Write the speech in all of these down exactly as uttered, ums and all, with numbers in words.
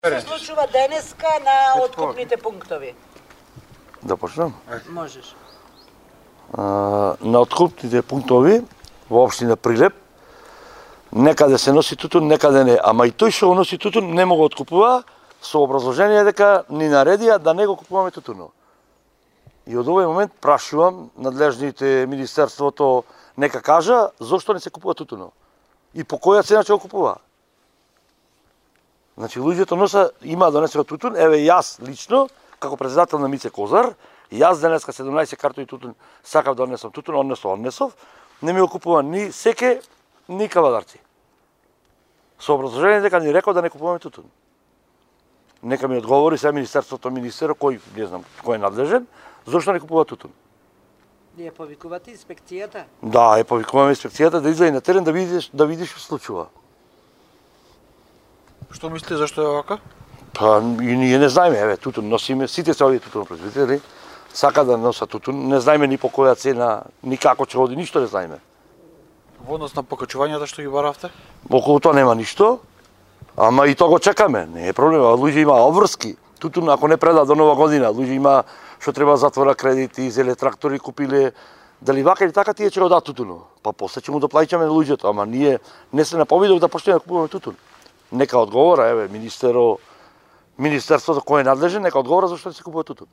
се случува денеска на откупните пунктови? Да почнем? Можеш. А, на откупните пунктови во општина Прилеп некаде се носи тутун, некаде не. Ама и тој што го носи тутун не мога откупува со образложение дека ни наредија да не го купуваме тутуно. И од овој момент прашувам надлежните министерството нека кажа зошто не се купува тутуно и по која цена ќе го купува. Значи луѓето носа има донесено тутун, еве јас лично како председател на Мице Козар, јас денеска седумнаесет картони тутун сакав да однесам тутун, однесов, однесов, не ми го купува ни секе, ни кавадарци. Со образложение дека ни рекол да не купуваме тутун. Нека ми одговори се министерството, министерот кој не знам кој е надлежен, зошто не купува тутун. Ние повикувате инспекцијата? Да, е повикуваме инспекцијата да излезе на терен да видиш да видиш што случува. Што мислите зашто е вака? Па и ние не знаеме, еве тутун носиме, сите се овие тутун производители сака да носат тутун, не знаеме ни по која цена, ни како ќе оди, ништо не знаеме. Во однос на покачувањата што ги баравте? Околу тоа нема ништо, ама и тоа го чекаме, не е проблем, луѓе има обврски. Тутун ако не преда до нова година, луѓе има што треба затвора кредити, зеле трактори купиле, дали вака или така тие ќе го дадат тутуно. Па после ќе му доплаќаме луѓето, ама ние не се наповидов да почнеме да купуваме тутун. Нека одговора, еве, министеро, министерството кој е надлежен, нека одговора зашто не се купува тутун.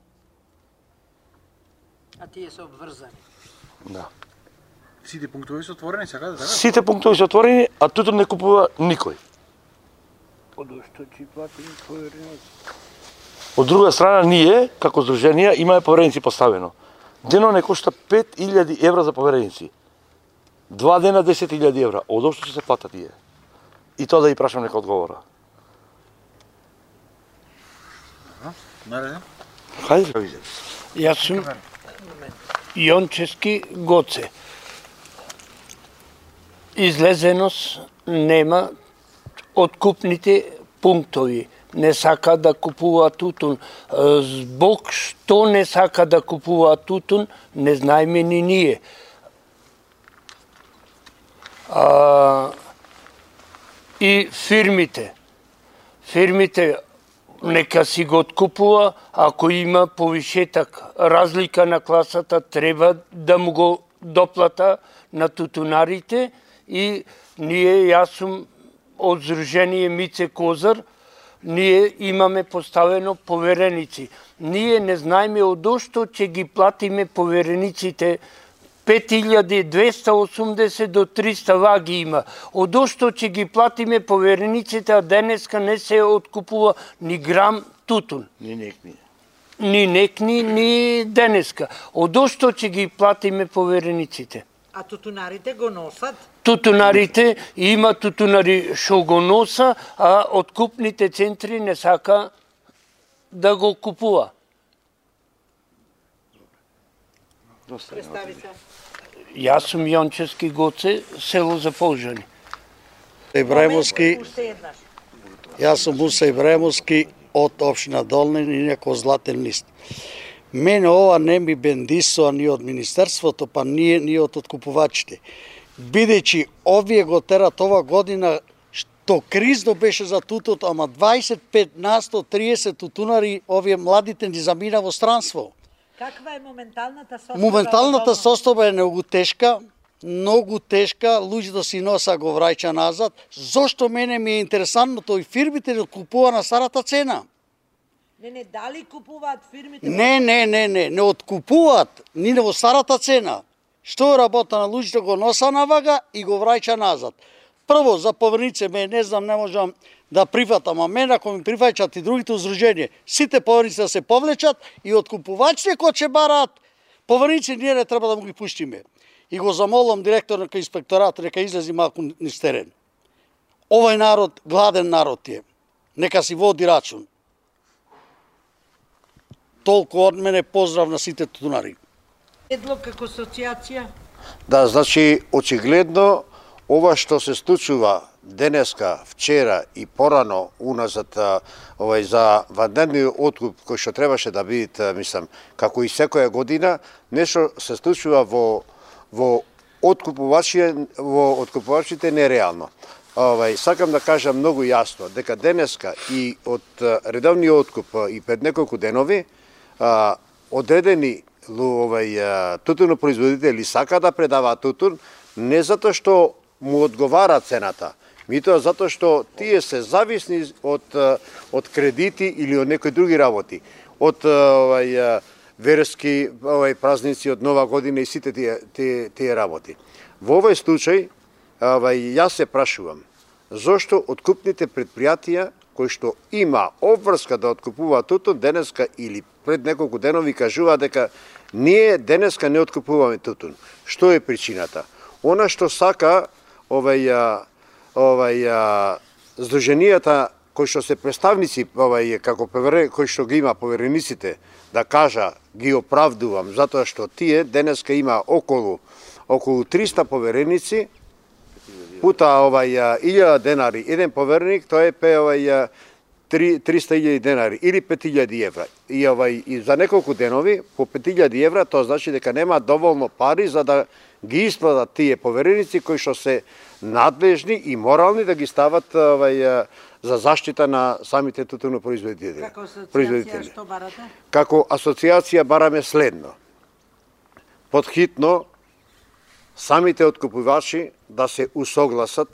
А тие се обврзани? Да. Сите пунктови се отворени сега, така? Сите пунктови се отворени, а тутун не купува никој. Одошто ќе платим повереници. Од друга страна, ние, како здруженија, имаме повереници поставено. Дено не кошта пет илјади евра за повереници. Два дена десет илјади евра. Одошто ќе се платат тие. И тоа да ја прашам нека одговора. Нареден? Хајде да видим. Јас сум Јончески Гоце. Излезеност нема откупните пунктови. Не сака да купува тутун. Због што не сака да купува тутун, не знаеме ни ние. А, и фирмите. Фирмите нека си го откупува, ако има повишетак, разлика на класата, треба да му го доплата на тутунарите и ние, јас сум од Здружение Мице Козар, ние имаме поставено повереници. Ние не знаеме одошто ќе ги платиме поверениците пет илјади двеста осумдесет до триста ваги има. Одошто ќе ги платиме поверениците, а денеска не се откупува ни грам тутун. Ни некни. Ни некни, ни денеска. Одошто ќе ги платиме поверениците. А тутунарите го носат? Тутунарите, има тутунари што го носа, а откупните центри не сака да го купува. Представи се. Јас сум Јончески Гоце, село Заполжани. Ибраимовски, Уште еднаш. јас сум Муса Ибраимовски од општина Долнин и неко Златен лист. Мене ова не ми бендисува ни од министерството, па ние ни од откупувачите. Бидејќи овие го терат ова година, што кризно беше за тутот, ама дваесет и пет на сто триесет тутунари, овие младите ни замина во странство. Каква е моменталната состојба? Моменталната состојба е многу тешка, многу тешка, луѓето си носа го враќа назад. Зошто мене ми е интересантно тој фирмите не купува на старата цена? Не, не, дали купуваат фирмите? Не, не, не, не, не откупуваат ни во старата цена. Што е работа на луѓето го носа на вага и го враќа назад. Прво, за повереници, ме не знам, не можам да прифатам, а мен ако ми прифаќат и другите уздруженија, сите повереници да се повлечат и откупувачите кои ќе бараат повереници, ние не треба да му ги пуштиме. И го замолам директор на инспекторат, нека излези малку низ терен. Овој народ, гладен народ е. Нека си води рачун. Толку од мене, поздрав на сите тутунари. Предлог како асоциација? Да, значи, очигледно, ова што се случува денеска, вчера и порано уназад овај за ванденниот откуп кој што требаше да биде, мислам, како и секоја година, нешто се случува во во откупувачите во откупувачите нереално. Овај, сакам да кажам многу јасно дека денеска и од редовниот откуп и пред неколку денови а, одредени овај тутунопроизводители сака да предаваат тутун не затоа што му одговара цената, митоа затоа што тие се зависни од од кредити или од некои други работи, од овај верски овај празници, од Нова година и сите тие тие, тие работи. Во овој случај овај јас се прашувам зошто откупните предпријатија кои што има обврска да откупуваат тутун денеска или пред неколку денови кажува дека ние денеска не откупуваме тутун. Што е причината? Она што сака овај овај здруженијата кои што се представници овај како повер... кои што ги има поверениците да кажа ги оправдувам затоа што тие денеска има околу околу триста повереници пута овај илјада денари еден повереник, тоа е пе овај триста илјади денари или пет илјади евра. И овај и за неколку денови по пет илјади евра, тоа значи дека нема доволно пари за да ги исплатат тие повереници кои што се надлежни и морални да ги стават овај за заштита на самите тутунопроизводители. Како асоциација што барате? Како асоциација бараме следно. Подхитно самите откупувачи да се усогласат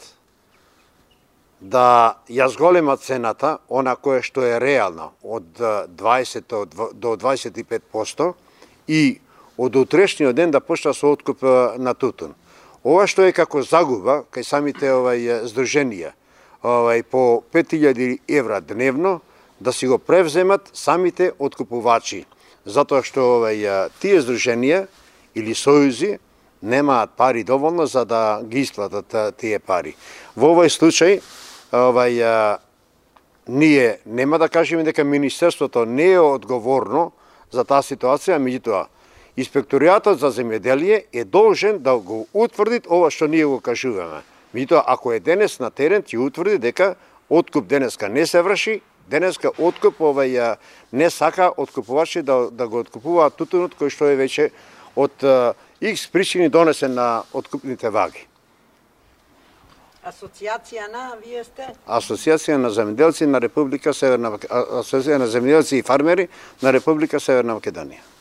да ја зголемат цената, она која што е реална, од дваесет до дваесет и пет проценти и од утрешниот ден да почна со откуп на тутун. Ова што е како загуба кај самите овај здруженија, овај по пет илјади евра дневно да си го превземат самите откупувачи, затоа што овај тие здруженија или сојузи немаат пари доволно за да ги исплатат тие пари. Во овој случај овај ние нема да кажеме дека министерството не е одговорно за таа ситуација, меѓутоа Инспекторијатот за земјоделие е должен да го утврди ова што ние го кажуваме. Меѓутоа, ако е денес на терен, ќе утврди дека откуп денеска не се врши, денеска откуп овај не сака откупувачи да, да го откупуваат тутунот кој што е веќе од Икс причини донесен на откупните ваги. Асоциација на, вие сте? Асоциација на земјоделци на Република Северна Македонија, Асоциација на земјоделци и фармери на Република Северна Македонија.